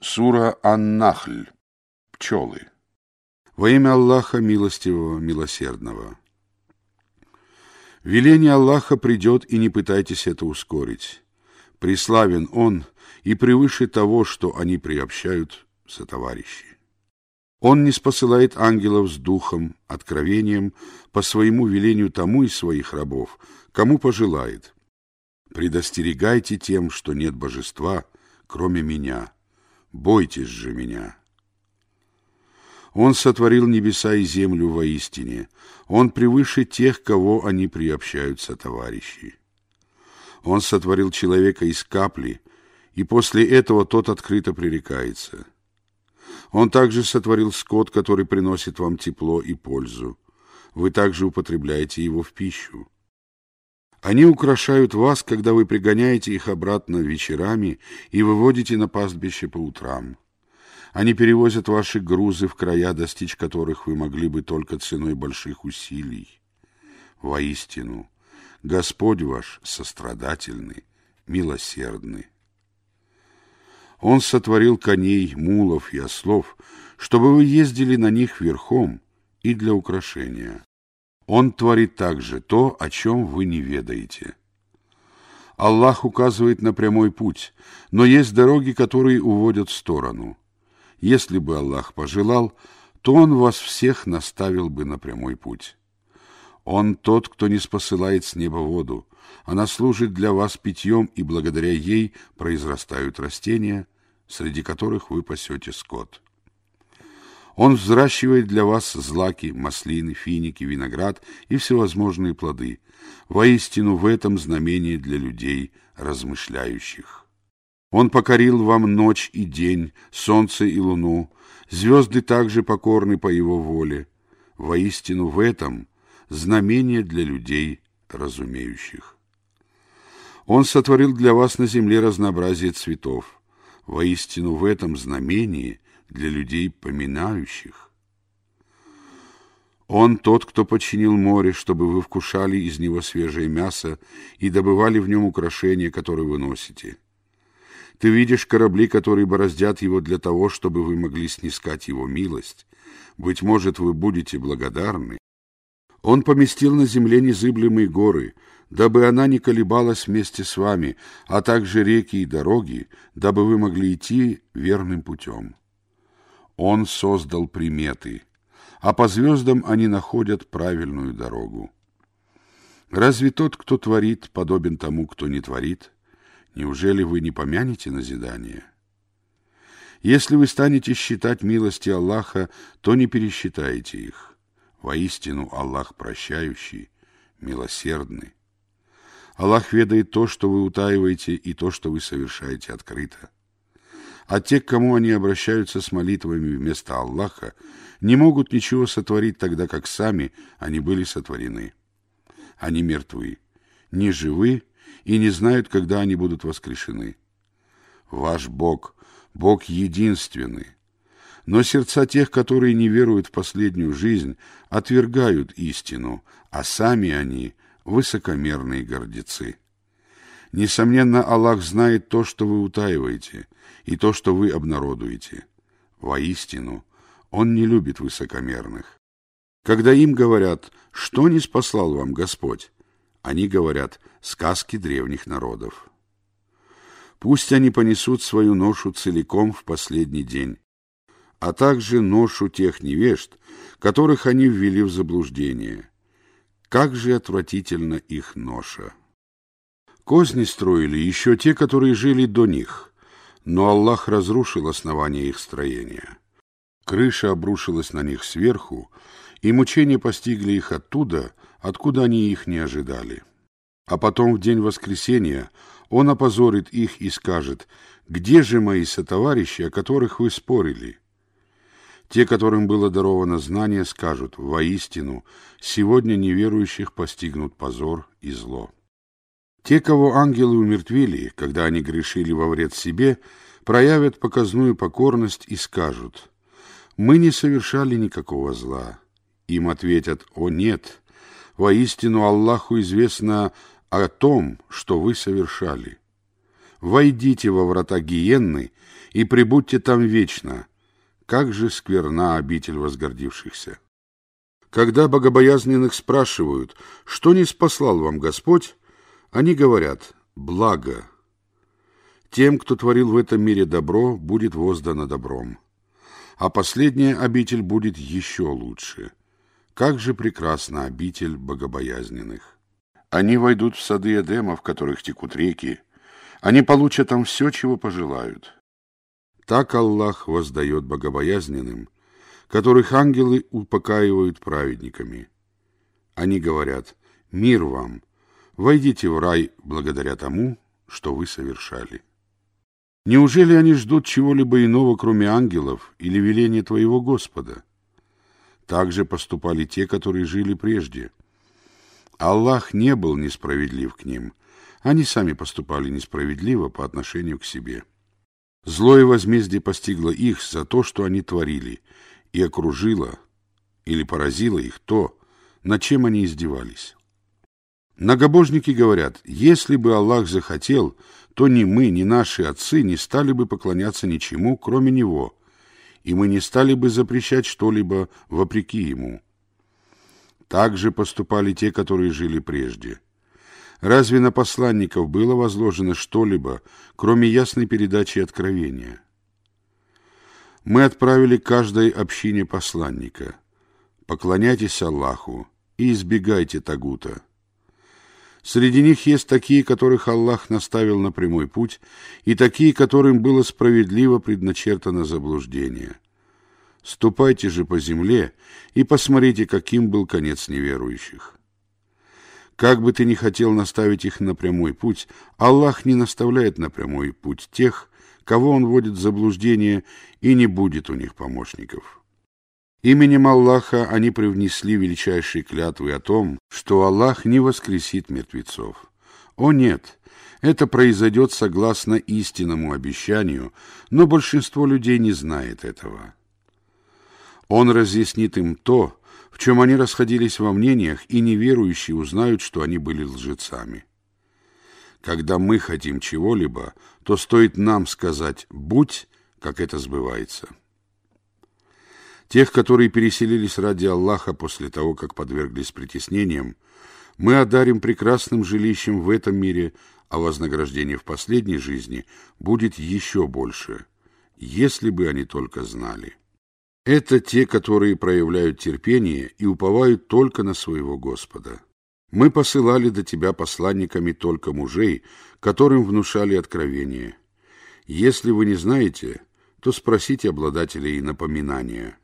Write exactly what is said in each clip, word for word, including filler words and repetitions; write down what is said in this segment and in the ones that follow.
Сура Ан-Нахль. Пчелы. Во имя Аллаха Милостивого, Милосердного. Веление Аллаха придет, и не пытайтесь это ускорить. Преславен Он и превыше того, что они приобщают сотоварищи. Он не спосылает ангелов с духом, откровением, по своему велению тому из своих рабов, кому пожелает. Предостерегайте тем, что нет божества, кроме Меня. Бойтесь же Меня. Он сотворил небеса и землю воистине. Он превыше тех, кого они приобщают сотоварищи. Он сотворил человека из капли, и после этого тот открыто пререкается. Он также сотворил скот, который приносит вам тепло и пользу. Вы также употребляете его в пищу. Они украшают вас, когда вы пригоняете их обратно вечерами и выводите на пастбище по утрам. Они перевозят ваши грузы в края, достичь которых вы могли бы только ценой больших усилий. Воистину, Господь ваш сострадательный, милосердный. Он сотворил коней, мулов и ослов, чтобы вы ездили на них верхом и для украшения. Он творит также то, о чем вы не ведаете. Аллах указывает на прямой путь, но есть дороги, которые уводят в сторону. Если бы Аллах пожелал, то Он вас всех наставил бы на прямой путь. Он тот, кто не спосылает с неба воду. Она служит для вас питьем, и благодаря ей произрастают растения, среди которых вы пасете скот. Он взращивает для вас злаки, маслины, финики, виноград и всевозможные плоды. Воистину, в этом знамение для людей, размышляющих. Он покорил вам ночь и день, солнце и луну. Звезды также покорны по его воле. Воистину, в этом знамение для людей, разумеющих. Он сотворил для вас на земле разнообразие цветов. Воистину, в этом знамение для людей, поминающих. Он тот, кто подчинил море, чтобы вы вкушали из него свежее мясо и добывали в нем украшения, которые вы носите. Ты видишь корабли, которые бороздят его для того, чтобы вы могли снискать его милость. Быть может, вы будете благодарны. Он поместил на земле незыблемые горы, дабы она не колебалась вместе с вами, а также реки и дороги, дабы вы могли идти верным путем. Он создал приметы, а по звездам они находят правильную дорогу. Разве тот, кто творит, подобен тому, кто не творит? Неужели вы не помянете назидание? Если вы станете считать милости Аллаха, то не пересчитаете их. Воистину, Аллах прощающий, милосердный. Аллах ведает то, что вы утаиваете, и то, что вы совершаете открыто. А те, к кому они обращаются с молитвами вместо Аллаха, не могут ничего сотворить тогда, как сами они были сотворены. Они мертвы, не живы и не знают, когда они будут воскрешены. Ваш Бог, Бог единственный. Но сердца тех, которые не веруют в последнюю жизнь, отвергают истину, а сами они высокомерные гордецы. Несомненно, Аллах знает то, что вы утаиваете, и то, что вы обнародуете. Воистину, Он не любит высокомерных. Когда им говорят, что не спаслал вам Господь, они говорят сказки древних народов. Пусть они понесут свою ношу целиком в последний день, а также ношу тех невежд, которых они ввели в заблуждение. Как же отвратительна их ноша! Козни строили еще те, которые жили до них, но Аллах разрушил основание их строения. Крыша обрушилась на них сверху, и мучения постигли их оттуда, откуда они их не ожидали. А потом в день воскресения Он опозорит их и скажет: «Где же мои сотоварищи, о которых вы спорили?» Те, которым было даровано знание, скажут: «Воистину, сегодня неверующих постигнут позор и зло». Те, кого ангелы умертвили, когда они грешили во вред себе, проявят показную покорность и скажут: «Мы не совершали никакого зла». Им ответят: «О нет, воистину Аллаху известно о том, что вы совершали. Войдите во врата гиенны, и пребудьте там вечно. Как же скверна обитель возгордившихся! Когда богобоязненных спрашивают, что не спаслал вам Господь, они говорят: благо. Тем, кто творил в этом мире добро, будет воздано добром, а последняя обитель будет еще лучше. Как же прекрасна обитель богобоязненных! Они войдут в сады Эдема, в которых текут реки. Они получат там все, чего пожелают. Так Аллах воздает богобоязненным, которых ангелы упокаивают праведниками. Они говорят: мир вам, войдите в рай благодаря тому, что вы совершали. Неужели они ждут чего-либо иного, кроме ангелов или веления твоего Господа? Так же поступали те, которые жили прежде. Аллах не был несправедлив к ним, они сами поступали несправедливо по отношению к себе. Злое возмездие постигло их за то, что они творили, и окружило или поразило их то, над чем они издевались. Многобожники говорят: если бы Аллах захотел, то ни мы, ни наши отцы не стали бы поклоняться ничему, кроме Него, и мы не стали бы запрещать что-либо вопреки Ему. Так же поступали те, которые жили прежде. Разве на посланников было возложено что-либо, кроме ясной передачи откровения? Мы отправили каждой общине посланника: поклоняйтесь Аллаху и избегайте тагута. Среди них есть такие, которых Аллах наставил на прямой путь, и такие, которым было справедливо предначертано заблуждение. Ступайте же по земле и посмотрите, каким был конец неверующих. Как бы ты ни хотел наставить их на прямой путь, Аллах не наставляет на прямой путь тех, кого Он вводит в заблуждение, и не будет у них помощников. Именем Аллаха они привнесли величайшие клятвы о том, что Аллах не воскресит мертвецов. О нет, это произойдет согласно истинному обещанию, но большинство людей не знает этого. Он разъяснит им то, в чем они расходились во мнениях, и неверующие узнают, что они были лжецами. Когда мы хотим чего-либо, то стоит нам сказать «будь», как это сбывается. Тех, которые переселились ради Аллаха после того, как подверглись притеснениям, мы одарим прекрасным жилищем в этом мире, а вознаграждение в последней жизни будет еще больше, если бы они только знали. Это те, которые проявляют терпение и уповают только на своего Господа. Мы посылали до тебя посланниками только мужей, которым внушали откровение. Если вы не знаете, то спросите обладателей напоминания.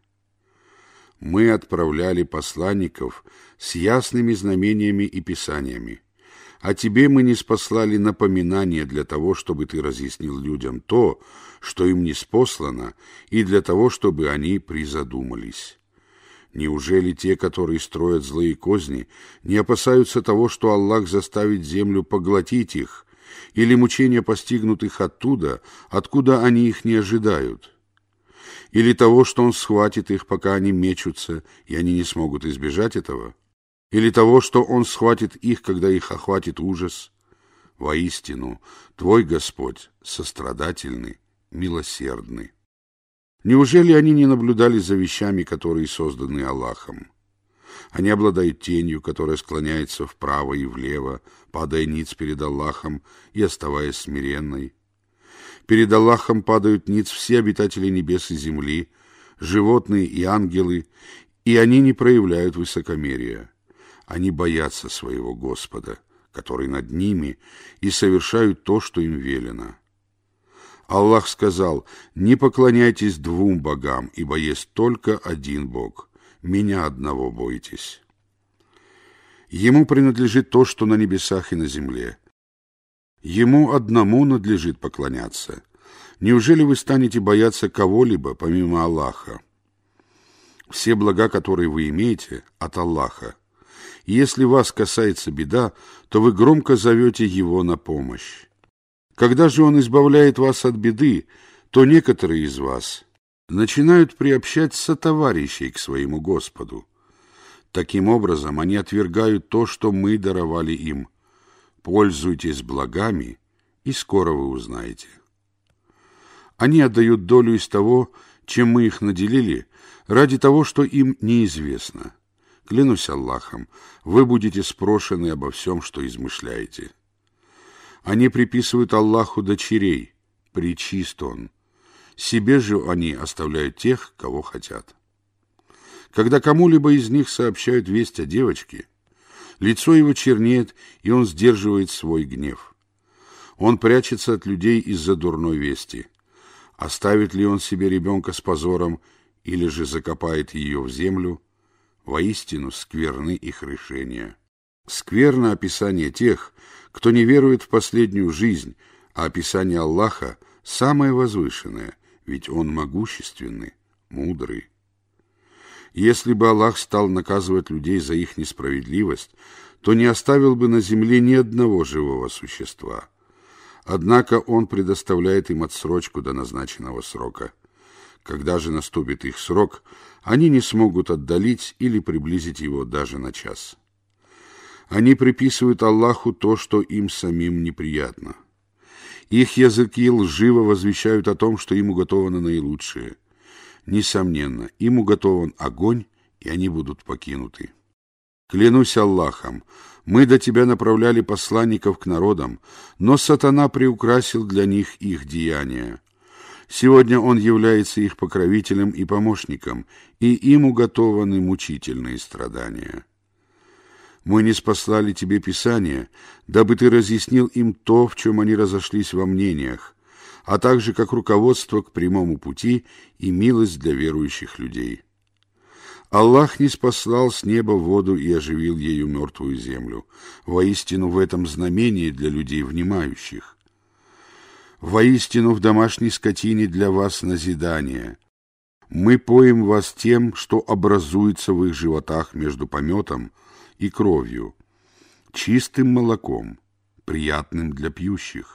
Мы отправляли посланников с ясными знамениями и писаниями, а тебе мы не спаслали напоминания для того, чтобы ты разъяснил людям то, что им ниспослано, и для того, чтобы они призадумались. Неужели те, которые строят злые козни, не опасаются того, что Аллах заставит землю поглотить их, или мучения постигнут их оттуда, откуда они их не ожидают? Или того, что Он схватит их, пока они мечутся, и они не смогут избежать этого? Или того, что Он схватит их, когда их охватит ужас? Воистину, твой Господь сострадательный, милосердный. Неужели они не наблюдали за вещами, которые созданы Аллахом? Они обладают тенью, которая склоняется вправо и влево, падая ниц перед Аллахом и оставаясь смиренной. Перед Аллахом падают ниц все обитатели небес и земли, животные и ангелы, и они не проявляют высокомерия. Они боятся своего Господа, который над ними, и совершают то, что им велено. Аллах сказал: «Не поклоняйтесь двум богам, ибо есть только один Бог. Меня одного бойтесь». Ему принадлежит то, что на небесах и на земле. Ему одному надлежит поклоняться. Неужели вы станете бояться кого-либо, помимо Аллаха? Все блага, которые вы имеете, от Аллаха. Если вас касается беда, то вы громко зовете Его на помощь. Когда же Он избавляет вас от беды, то некоторые из вас начинают приобщать сотоварищей к своему Господу. Таким образом, они отвергают то, что мы даровали им. Пользуйтесь благами, и скоро вы узнаете. Они отдают долю из того, чем мы их наделили, ради того, что им неизвестно. Клянусь Аллахом, вы будете спрошены обо всем, что измышляете. Они приписывают Аллаху дочерей, пречист Он. Себе же они оставляют тех, кого хотят. Когда кому-либо из них сообщают весть о девочке, лицо его чернеет, и он сдерживает свой гнев. Он прячется от людей из-за дурной вести. Оставит ли он себе ребенка с позором, или же закопает ее в землю? Воистину скверны их решения. Скверно описание тех, кто не верует в последнюю жизнь, а описание Аллаха самое возвышенное, ведь Он могущественный, мудрый. Если бы Аллах стал наказывать людей за их несправедливость, то не оставил бы на земле ни одного живого существа. Однако Он предоставляет им отсрочку до назначенного срока. Когда же наступит их срок, они не смогут отдалить или приблизить его даже на час. Они приписывают Аллаху то, что им самим неприятно. Их языки лживо возвещают о том, что им уготовано наилучшее. Несомненно, им уготован огонь, и они будут покинуты. Клянусь Аллахом, мы до тебя направляли посланников к народам, но сатана приукрасил для них их деяния. Сегодня он является их покровителем и помощником, и им уготованы мучительные страдания. Мы ниспослали тебе Писание, дабы ты разъяснил им то, в чем они разошлись во мнениях, а также как руководство к прямому пути и милость для верующих людей. Аллах ниспослал с неба воду и оживил ею мертвую землю. Воистину в этом знамение для людей внимающих. Воистину в домашней скотине для вас назидание. Мы поим вас тем, что образуется в их животах между пометом и кровью, чистым молоком, приятным для пьющих.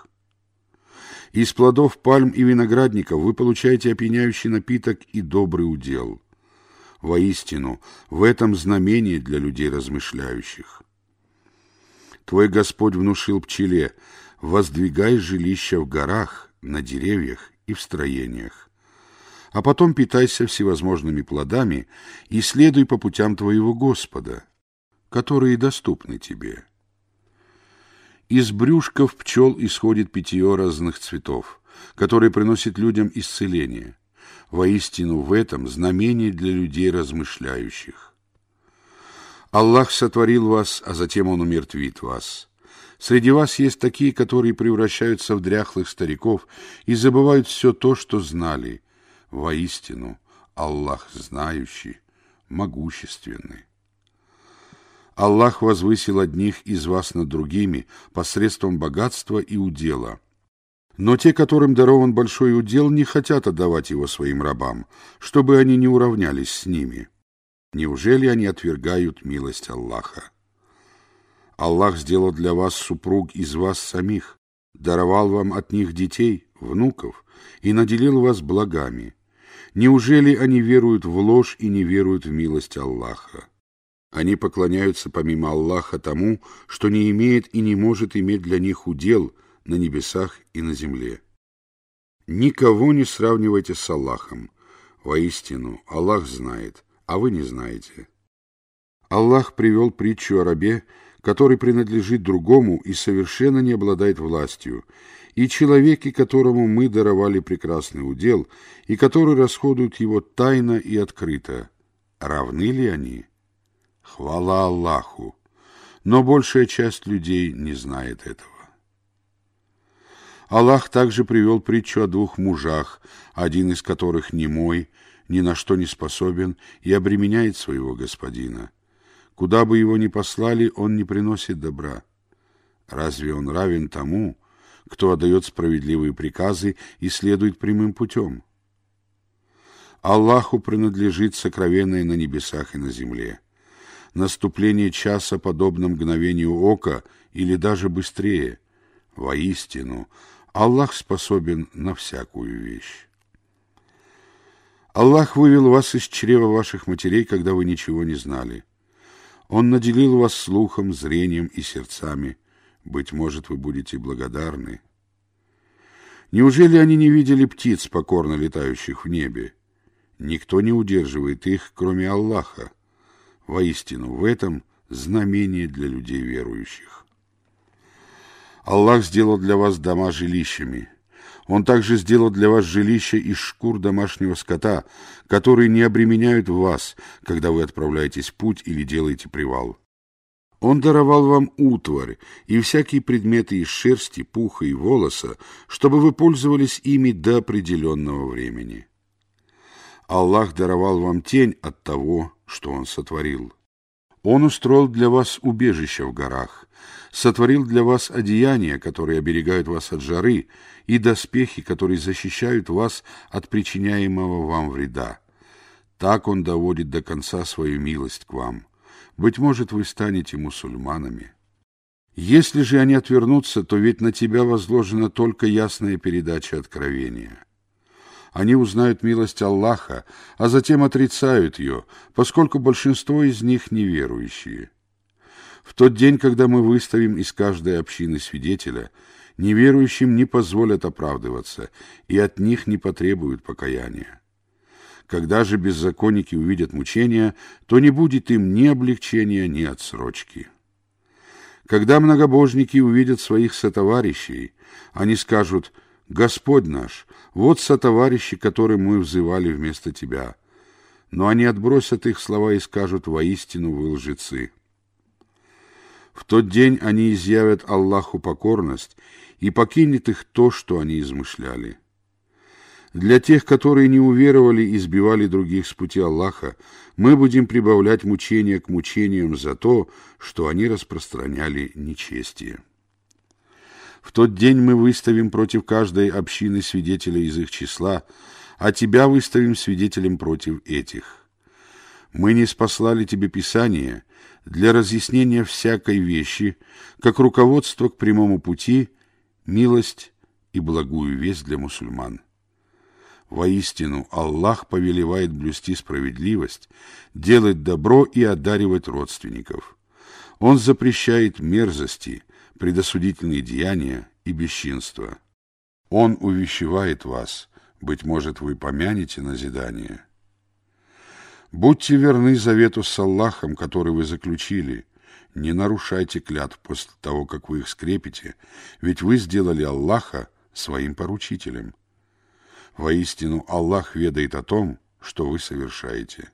Из плодов пальм и виноградников вы получаете опьяняющий напиток и добрый удел. Воистину, в этом знамение для людей размышляющих. Твой Господь внушил пчеле: воздвигай жилища в горах, на деревьях и в строениях. А потом питайся всевозможными плодами и следуй по путям твоего Господа, которые доступны тебе. Из брюшков пчел исходит питье разных цветов, которые приносят людям исцеление. Воистину в этом знамение для людей размышляющих. Аллах сотворил вас, а затем Он умертвит вас. Среди вас есть такие, которые превращаются в дряхлых стариков и забывают все то, что знали. Воистину Аллах знающий, могущественный. Аллах возвысил одних из вас над другими посредством богатства и удела. Но те, которым дарован большой удел, не хотят отдавать его своим рабам, чтобы они не уравнялись с ними. Неужели они отвергают милость Аллаха? Аллах сделал для вас супруг из вас самих, даровал вам от них детей, внуков и наделил вас благами. Неужели они веруют в ложь и не веруют в милость Аллаха? Они поклоняются помимо Аллаха тому, что не имеет и не может иметь для них удел на небесах и на земле. Никого не сравнивайте с Аллахом. Воистину, Аллах знает, а вы не знаете. Аллах привел притчу о рабе, который принадлежит другому и совершенно не обладает властью, и человеке, которому мы даровали прекрасный удел, и который расходует его тайно и открыто. Равны ли они? Хвала Аллаху! Но большая часть людей не знает этого. Аллах также привел притчу о двух мужах, один из которых немой, ни на что не способен и обременяет своего господина. Куда бы его ни послали, он не приносит добра. Разве он равен тому, кто отдает справедливые приказы и следует прямым путем? Аллаху принадлежит сокровенное на небесах и на земле. Наступление часа подобно мгновению ока или даже быстрее. Воистину, Аллах способен на всякую вещь. Аллах вывел вас из чрева ваших матерей, когда вы ничего не знали. Он наделил вас слухом, зрением и сердцами. Быть может, вы будете благодарны. Неужели они не видели птиц, покорно летающих в небе? Никто не удерживает их, кроме Аллаха. Воистину, в этом знамение для людей верующих. Аллах сделал для вас дома жилищами. Он также сделал для вас жилища из шкур домашнего скота, которые не обременяют вас, когда вы отправляетесь в путь или делаете привал. Он даровал вам утварь и всякие предметы из шерсти, пуха и волоса, чтобы вы пользовались ими до определенного времени. Аллах даровал вам тень от того, что Он сотворил. Он устроил для вас убежище в горах, сотворил для вас одеяния, которые оберегают вас от жары, и доспехи, которые защищают вас от причиняемого вам вреда. Так Он доводит до конца свою милость к вам. Быть может, вы станете мусульманами. Если же они отвернутся, то ведь на тебя возложена только ясная передача откровения. Они узнают милость Аллаха, а затем отрицают ее, поскольку большинство из них неверующие. В тот день, когда мы выставим из каждой общины свидетеля, неверующим не позволят оправдываться, и от них не потребуют покаяния. Когда же беззаконники увидят мучения, то не будет им ни облегчения, ни отсрочки. Когда многобожники увидят своих сотоварищей, они скажут: «Господь наш, вот сотоварищи, которым мы взывали вместо Тебя». Но они отбросят их слова и скажут: «Воистину вы лжецы». В тот день они изъявят Аллаху покорность, и покинет их то, что они измышляли. Для тех, которые не уверовали и сбивали других с пути Аллаха, мы будем прибавлять мучения к мучениям за то, что они распространяли нечестие. В тот день мы выставим против каждой общины свидетеля из их числа, а тебя выставим свидетелем против этих. Мы не спаслали тебе Писание для разъяснения всякой вещи, как руководство к прямому пути, милость и благую весть для мусульман. Воистину, Аллах повелевает блюсти справедливость, делать добро и одаривать родственников. Он запрещает мерзости, предосудительные деяния и бесчинства. Он увещевает вас, быть может, вы помянете назидание. Будьте верны завету с Аллахом, который вы заключили. Не нарушайте клятв после того, как вы их скрепите, ведь вы сделали Аллаха своим поручителем. Воистину, Аллах ведает о том, что вы совершаете.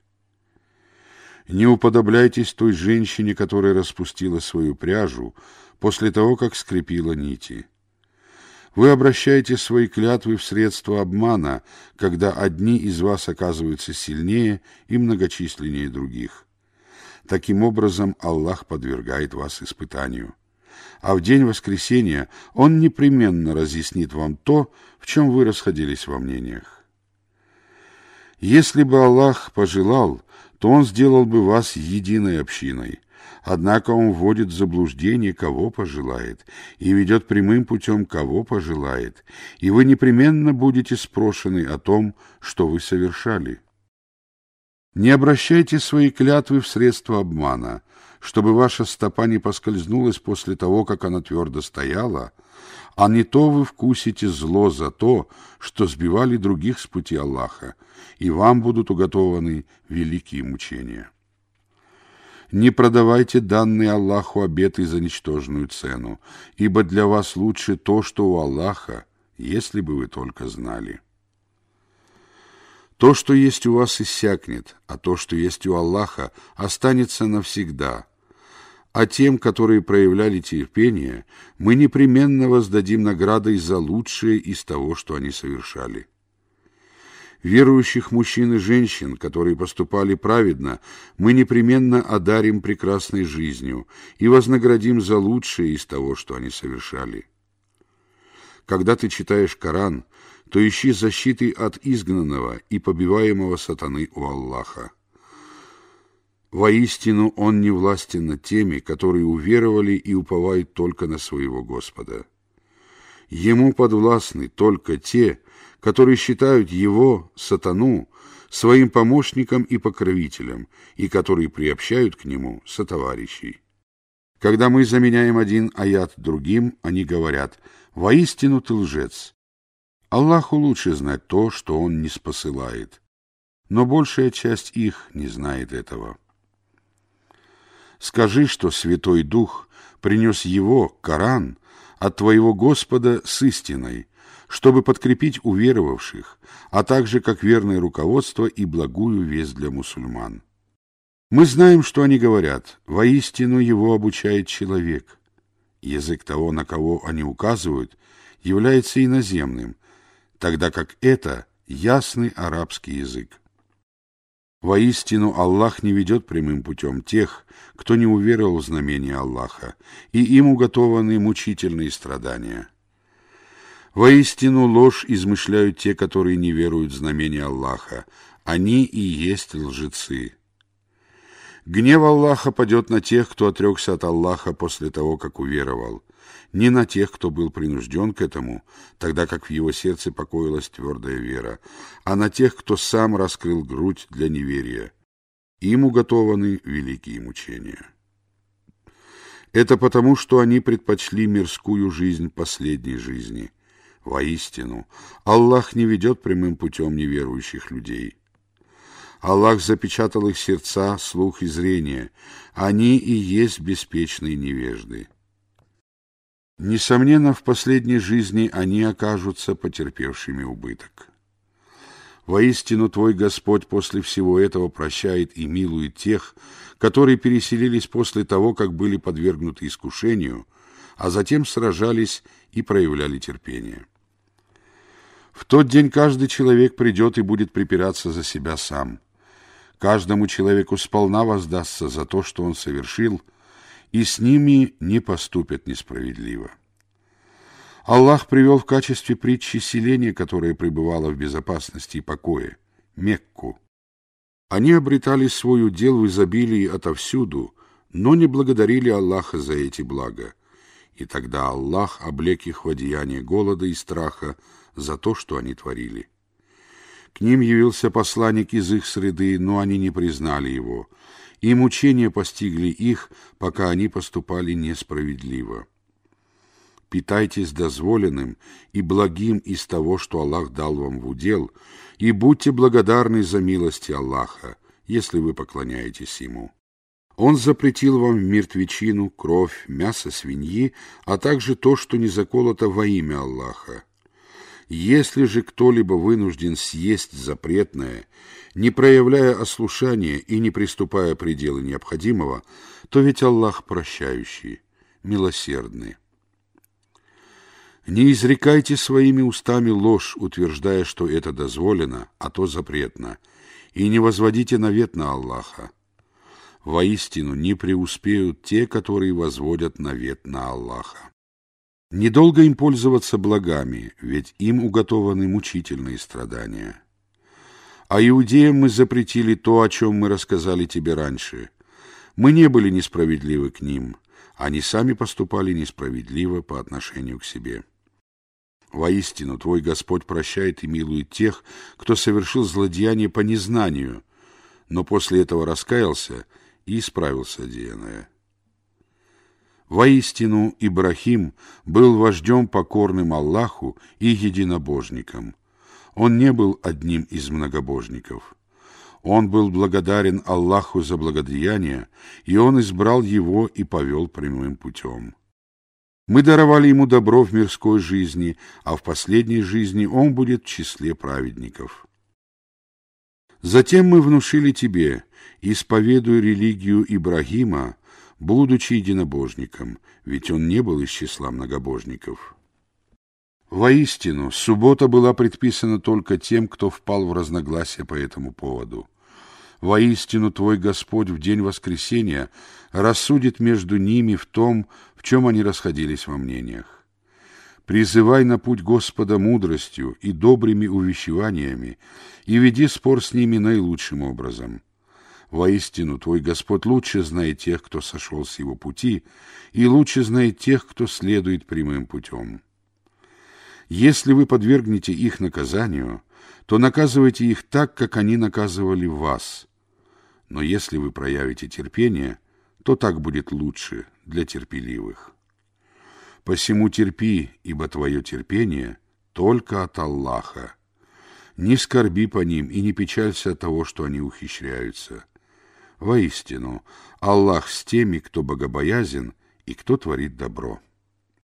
Не уподобляйтесь той женщине, которая распустила свою пряжу после того, как скрепила нити. Вы обращаете свои клятвы в средства обмана, когда одни из вас оказываются сильнее и многочисленнее других. Таким образом, Аллах подвергает вас испытанию. А в день воскресения Он непременно разъяснит вам то, в чем вы расходились во мнениях. Если бы Аллах пожелал, то Он сделал бы вас единой общиной. Однако Он вводит в заблуждение, кого пожелает, и ведет прямым путем, кого пожелает, и вы непременно будете спрошены о том, что вы совершали. Не обращайте свои клятвы в средства обмана, чтобы ваша стопа не поскользнулась после того, как она твердо стояла, а не то вы вкусите зло за то, что сбивали других с пути Аллаха, и вам будут уготованы великие мучения. Не продавайте данные Аллаху обеты за ничтожную цену, ибо для вас лучше то, что у Аллаха, если бы вы только знали. То, что есть у вас, иссякнет, а то, что есть у Аллаха, останется навсегда. А тем, которые проявляли терпение, мы непременно воздадим наградой за лучшее из того, что они совершали. Верующих мужчин и женщин, которые поступали праведно, мы непременно одарим прекрасной жизнью и вознаградим за лучшее из того, что они совершали. Когда ты читаешь Коран, то ищи защиты от изгнанного и побиваемого сатаны у Аллаха. Воистину, Он не властен над теми, которые уверовали и уповают только на своего Господа. Ему подвластны только те, которые считают Его, сатану, своим помощником и покровителем, и которые приобщают к Нему сотоварищей. Когда мы заменяем один аят другим, они говорят: «Воистину ты лжец». Аллаху лучше знать то, что Он не спосылает, но большая часть их не знает этого. Скажи, что Святой Дух принес его, Коран, от твоего Господа с истиной, чтобы подкрепить уверовавших, а также как верное руководство и благую весть для мусульман. Мы знаем, что они говорят, воистину его обучает человек. Язык того, на кого они указывают, является иноземным, тогда как это ясный арабский язык. Воистину Аллах не ведет прямым путем тех, кто не уверовал в знамения Аллаха, и им уготованы мучительные страдания. Воистину ложь измышляют те, которые не веруют в знамения Аллаха, они и есть лжецы. Гнев Аллаха падет на тех, кто отрекся от Аллаха после того, как уверовал, не на тех, кто был принужден к этому, тогда как в его сердце покоилась твердая вера, а на тех, кто сам раскрыл грудь для неверия. Им уготованы великие мучения. Это потому, что они предпочли мирскую жизнь последней жизни. Воистину, Аллах не ведет прямым путем неверующих людей. Аллах запечатал их сердца, слух и зрение. Они и есть беспечные невежды. Несомненно, в последней жизни они окажутся потерпевшими убыток. Воистину, твой Господь после всего этого прощает и милует тех, которые переселились после того, как были подвергнуты искушению, а затем сражались и проявляли терпение. В тот день каждый человек придет и будет припираться за себя сам. Каждому человеку сполна воздастся за то, что он совершил, и с ними не поступят несправедливо. Аллах привел в качестве притчи селение, которое пребывало в безопасности и покое, Мекку. Они обретали свой удел в изобилии отовсюду, но не благодарили Аллаха за эти блага. И тогда Аллах облек их в одеяние голода и страха за то, что они творили. К ним явился посланник из их среды, но они не признали его, и мучения постигли их, пока они поступали несправедливо. Питайтесь дозволенным и благим из того, что Аллах дал вам в удел, и будьте благодарны за милости Аллаха, если вы поклоняетесь Ему. Он запретил вам мертвечину, кровь, мясо свиньи, а также то, что не заколото во имя Аллаха. Если же кто-либо вынужден съесть запретное, не проявляя ослушания и не приступая пределы необходимого, то ведь Аллах прощающий, милосердный. Не изрекайте своими устами ложь, утверждая, что это дозволено, а то запретно, и не возводите навет на Аллаха. Воистину не преуспеют те, которые возводят навет на Аллаха. Недолго им пользоваться благами, ведь им уготованы мучительные страдания. А иудеям мы запретили то, о чем мы рассказали тебе раньше. Мы не были несправедливы к ним, они сами поступали несправедливо по отношению к себе. Воистину, твой Господь прощает и милует тех, кто совершил злодеяние по незнанию, но после этого раскаялся и исправил содеянное. Воистину, Ибрахим был вождем покорным Аллаху и единобожником. Он не был одним из многобожников. Он был благодарен Аллаху за благодеяние, и он избрал его и повел прямым путем. Мы даровали ему добро в мирской жизни, а в последней жизни он будет в числе праведников. Затем мы внушили тебе: исповедуй религию Ибрагима, будучи единобожником, ведь он не был из числа многобожников. Воистину, суббота была предписана только тем, кто впал в разногласия по этому поводу. Воистину, твой Господь в день воскресения рассудит между ними в том, в чем они расходились во мнениях. Призывай на путь Господа мудростью и добрыми увещеваниями, и веди спор с ними наилучшим образом. Воистину, твой Господь лучше знает тех, кто сошел с его пути, и лучше знает тех, кто следует прямым путем. Если вы подвергнете их наказанию, то наказывайте их так, как они наказывали вас. Но если вы проявите терпение, то так будет лучше для терпеливых. Посему терпи, ибо твое терпение только от Аллаха. Не скорби по ним и не печалься от того, что они ухищряются. Воистину, Аллах с теми, кто богобоязен и кто творит добро.